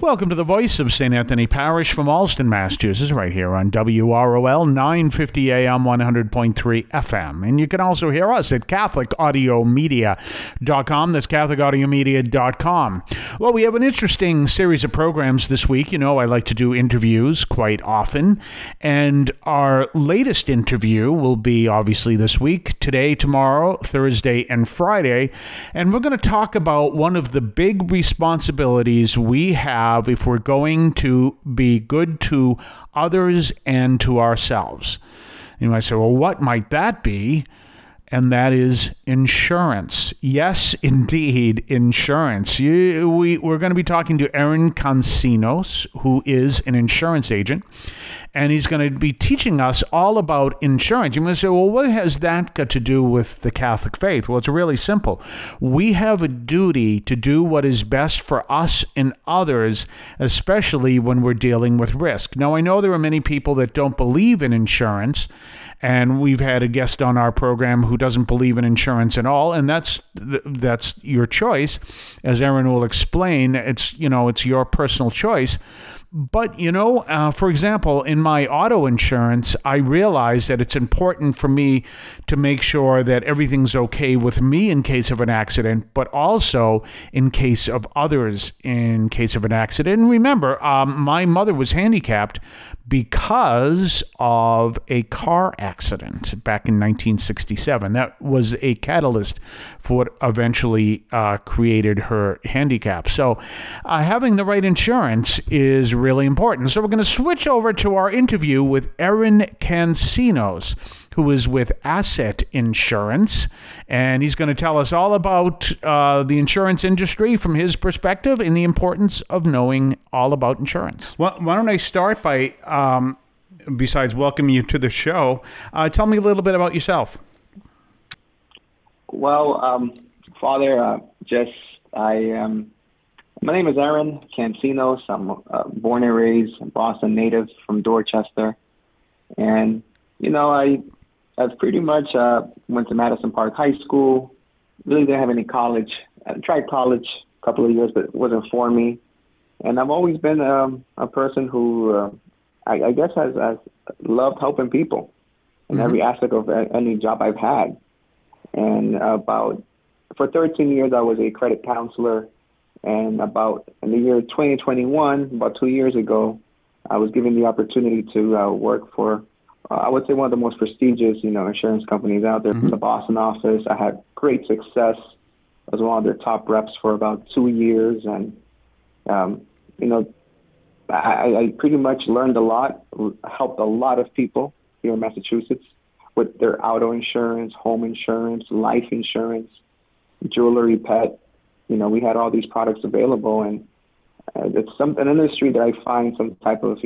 Welcome to the voice of St. Anthony Parish from Allston, Massachusetts, right here on WROL 950 AM 100.3 FM. And you can also hear us at CatholicAudiomedia.com. That's CatholicAudiomedia.com. Well, we have an interesting series of programs this week. You know, I like to do interviews quite often. And our latest interview will be obviously this week, today, tomorrow, Thursday, and Friday. And we're going to talk about one of the big responsibilities we have if we're going to be good to others and to ourselves. You might say, well, what might that be? And that is insurance. Yes, indeed, insurance. We're going to be talking to Aaron Cancinos, who is an insurance agent, and he's going to be teaching us all about insurance. You might say, well, what has that got to do with the Catholic faith? Well, it's really simple. We have a duty to do what is best for us and others, especially when we're dealing with risk. Now, I know there are many people that don't believe in insurance, and we've had a guest on our program who doesn't believe in insurance at all, and that's your choice. As Aaron will explain, it's your personal choice. But, for example, in my auto insurance, I realize that it's important for me to make sure that everything's okay with me in case of an accident, but also in case of others in case of an accident. And remember, my mother was handicapped because of a car accident back in 1967. That was a catalyst for what eventually created her handicap. So having the right insurance is really important. So we're going to switch over to our interview with Aaron Cancinos, who is with Asset Insurance, and he's going to tell us all about the insurance industry from his perspective and the importance of knowing all about insurance. Well, why don't I start by, besides welcoming you to the show, tell me a little bit about yourself. Well, Father, my name is Aaron Cancinos. I'm born and raised Boston native from Dorchester. And, I pretty much went to Madison Park High School. Really didn't have any college. I tried college a couple of years, but it wasn't for me. And I've always been a person who I guess has loved helping people in every aspect of any job I've had. And for 13 years, I was a credit counselor. And in the year 2021, about 2 years ago, I was given the opportunity to work for, I would say, one of the most prestigious, insurance companies out there, the Boston office. I had great success. I was one of their top reps for about 2 years. And, I pretty much learned a lot, helped a lot of people here in Massachusetts with their auto insurance, home insurance, life insurance, jewelry, pet. We had all these products available, and it's an industry that I find some type of,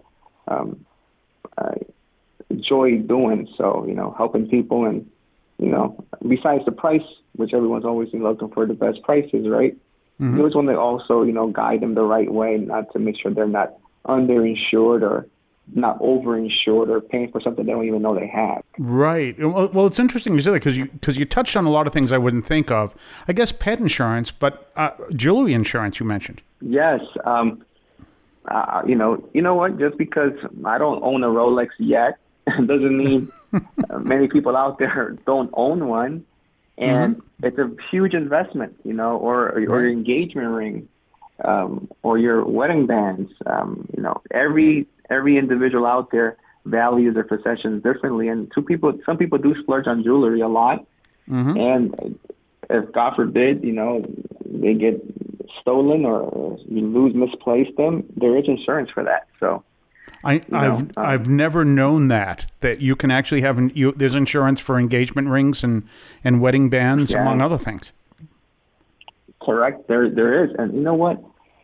joy doing. So, helping people and, besides the price, which everyone's always looking for the best prices, right? You always want to also, guide them the right way, not to make sure they're not underinsured or not overinsured or paying for something they don't even know they have. Right. Well, it's interesting you said that because you touched on a lot of things I wouldn't think of. I guess pet insurance, but jewelry insurance you mentioned. Yes. You know what? Just because I don't own a Rolex yet doesn't mean many people out there don't own one. And it's a huge investment, or your engagement ring, or your wedding bands. Every individual out there values their possessions differently, and some people do splurge on jewelry a lot. And if God forbid, they get stolen or you misplace them, there is insurance for that. So I've never known that you can actually have there's insurance for engagement rings and wedding bands, among other things. Correct. There is. And you know what?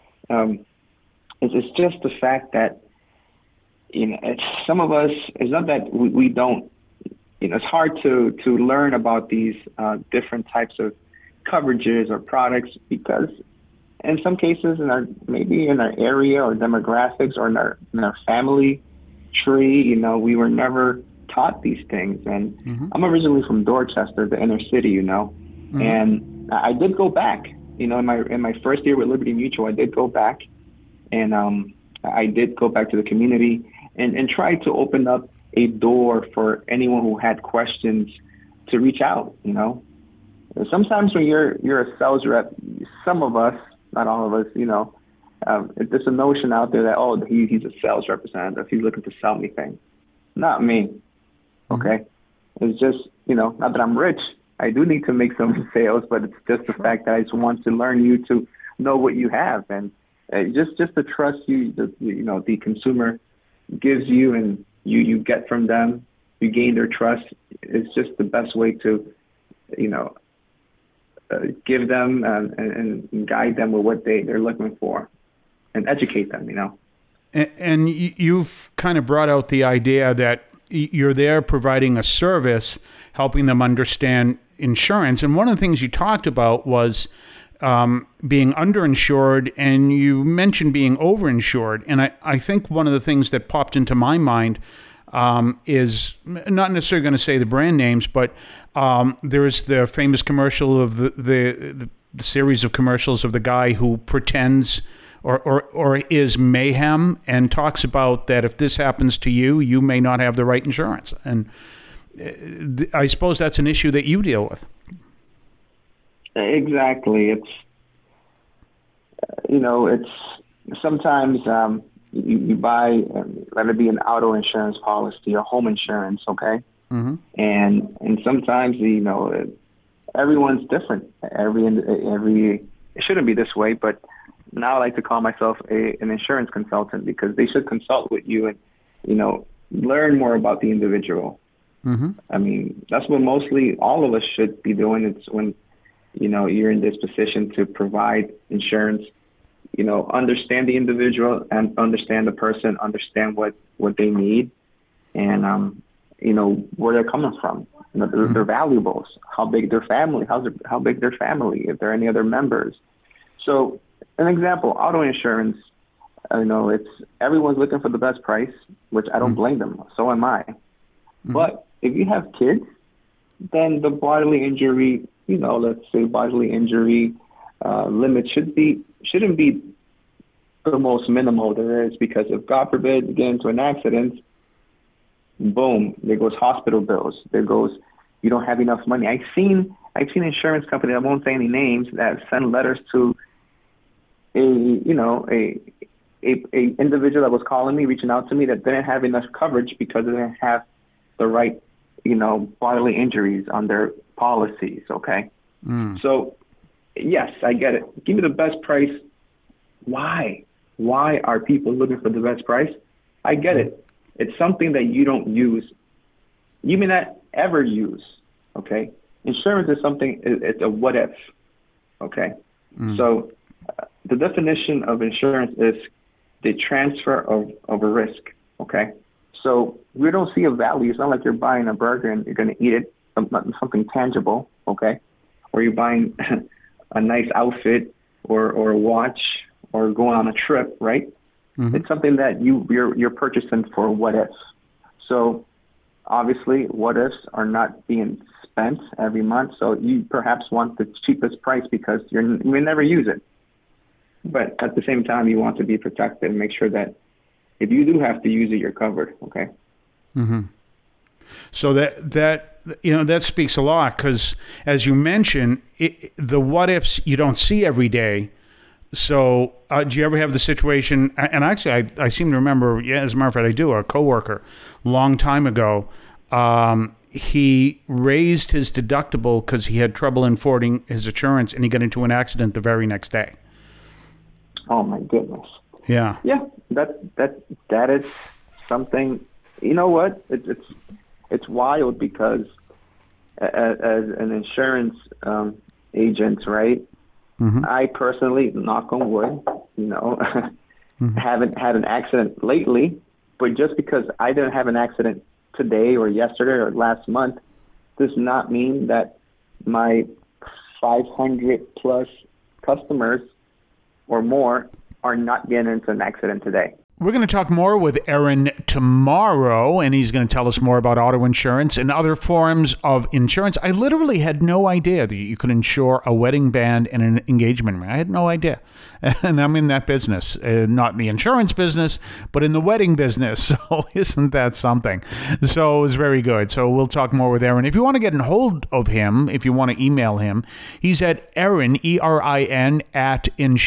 It's just the fact that, some of us, it's not that we don't, it's hard to learn about these different types of coverages or products, because in some cases maybe in our area or demographics or in our family tree, we were never taught these things. And I'm originally from Dorchester, the inner city, and I did go back, in my first year with Liberty Mutual, I did go back And I did go back to the community and try to open up a door for anyone who had questions to reach out. Sometimes when you're a sales rep, some of us, not all of us, there's a notion out there that, oh, he's a sales representative, he's looking to sell me things. Not me. Okay. It's just, not that I'm rich. I do need to make some sales, but it's just the fact that I just want to learn you to know what you have, and just the trust the consumer gives you and you get from them. You gain their trust. It's just the best way to, give them and guide them with what they're looking for, and educate them. And you've kind of brought out the idea that you're there providing a service, helping them understand insurance. And one of the things you talked about was being underinsured, and you mentioned being overinsured. And I think one of the things that popped into my mind is not necessarily going to say the brand names, but there's the famous commercial of the series of commercials of the guy who pretends or is mayhem and talks about that if this happens to you, you may not have the right insurance. And I suppose that's an issue that you deal with. Exactly. It's sometimes you buy, let it be an auto insurance policy or home insurance, okay? Mm-hmm. And sometimes, everyone's different. It shouldn't be this way, but now I like to call myself an insurance consultant, because they should consult with you and, learn more about the individual. Mm-hmm. I mean, that's what mostly all of us should be doing. It's when, you're in this position to provide insurance, understand the individual and understand the person, understand what they need, and, where they're coming from, their valuables, how big their family, how big their family, if there are any other members. So an example, auto insurance, it's everyone's looking for the best price, which I don't blame them. So am I. But if you have kids, then the bodily injury, let's say bodily injury limit shouldn't be the most minimal there is, because if God forbid you get into an accident, boom, there goes hospital bills. There goes, you don't have enough money. I've seen insurance companies, I won't say any names, that send letters to a individual that was calling me, reaching out to me, that didn't have enough coverage because they didn't have the right, bodily injuries on their policies. Okay. So yes, I get it. Give me the best price. Why are people looking for the best price? I get it. It's something that you don't use. You may not ever use. Okay. Insurance is something, it's a what if. Okay. So the definition of insurance is the transfer of a risk. Okay. So we don't see a value. It's not like you're buying a burger and you're going to eat it, something tangible. Okay. Or you're buying a nice outfit or a watch or going on a trip, right? Mm-hmm. It's something that you're purchasing for what if. So obviously what ifs are not being spent every month. So you perhaps want the cheapest price because you may never use it. But at the same time, you want to be protected and make sure that if you do have to use it, you're covered. Okay. Mm-hmm. So that speaks a lot, because as you mentioned, the what ifs you don't see every day. So do you ever have the situation, and actually I seem to remember, as a matter of fact I do, a coworker long time ago, he raised his deductible because he had trouble affording his insurance, and he got into an accident the very next day. Oh my goodness. Yeah. Yeah, that is something. You know what? It's wild, because as an insurance agent, right? Mm-hmm. I personally, knock on wood, mm-hmm. haven't had an accident lately. But just because I didn't have an accident today or yesterday or last month does not mean that my 500 plus customers or more are not getting into an accident today. We're going to talk more with Aaron tomorrow, and he's going to tell us more about auto insurance and other forms of insurance. I literally had no idea that you could insure a wedding band and an engagement ring. I had no idea. And I'm in that business, not in the insurance business, but in the wedding business. So isn't that something? So it was very good. So we'll talk more with Aaron. If you want to get in hold of him, if you want to email him, he's at Aaron, ERIN, at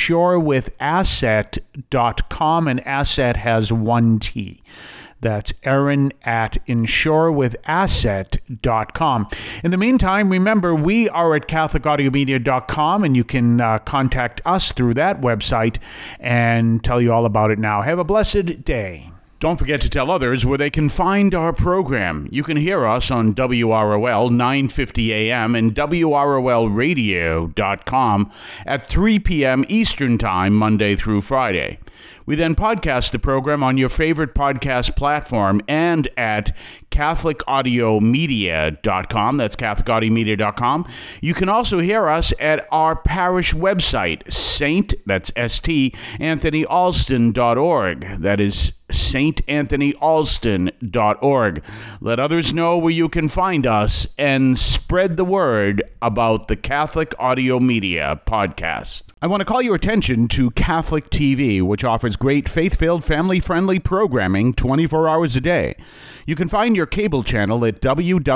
insurewithasset.com, and asset has one T. That's Aaron at insurewithasset.com. In the meantime, remember, we are at CatholicAudiomedia.com, and you can contact us through that website and tell you all about it now. Have a blessed day. Don't forget to tell others where they can find our program. You can hear us on WROL 950 AM and WROLradio.com at 3 p.m. Eastern Time, Monday through Friday. We then podcast the program on your favorite podcast platform and at CatholicAudiomedia.com. That's CatholicAudiomedia.com. You can also hear us at our parish website, that's St. AnthonyAlston.org. That is StAnthonyAlston.org. Let others know where you can find us and spread the word about the Catholic Audio Media podcast. I want to call your attention to Catholic TV, which offers great faith-filled, family-friendly programming 24 hours a day. You can find your cable channel at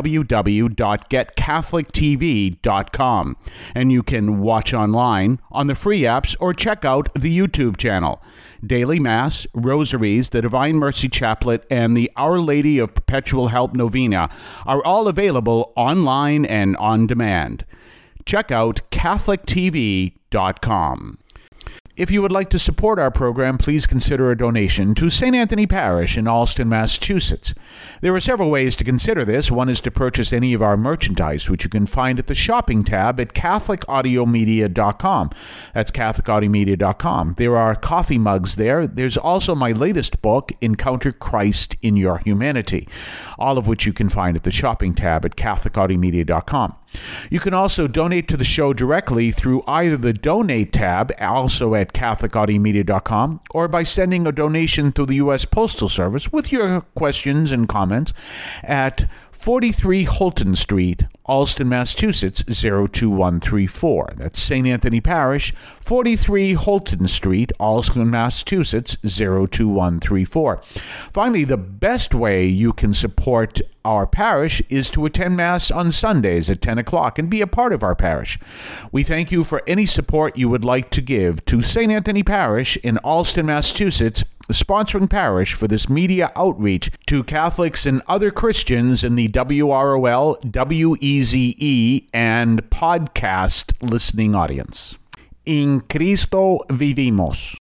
www.getcatholictv.com, and you can watch online on the free apps or check out the YouTube channel. Daily Mass, Rosaries, the Divine Mercy Chaplet, and the Our Lady of Perpetual Help Novena are all available online and on demand. Check out CatholicTV.com. If you would like to support our program, please consider a donation to St. Anthony Parish in Allston, Massachusetts. There are several ways to consider this. One is to purchase any of our merchandise, which you can find at the shopping tab at CatholicAudiomedia.com. That's CatholicAudiomedia.com. There are coffee mugs there. There's also my latest book, Encounter Christ in Your Humanity, all of which you can find at the shopping tab at CatholicAudiomedia.com. You can also donate to the show directly through either the Donate tab, also at CatholicAudiomedia.com, or by sending a donation through the U.S. Postal Service with your questions and comments at 43 Holton Street, Allston, Massachusetts, 02134. That's St. Anthony Parish, 43 Holton Street, Allston, Massachusetts, 02134. Finally, the best way you can support our parish is to attend Mass on Sundays at 10 o'clock and be a part of our parish. We thank you for any support you would like to give to St. Anthony Parish in Allston, Massachusetts, the sponsoring parish for this media outreach to Catholics and other Christians in the WROL, WEZE, and podcast listening audience. In Cristo vivimos.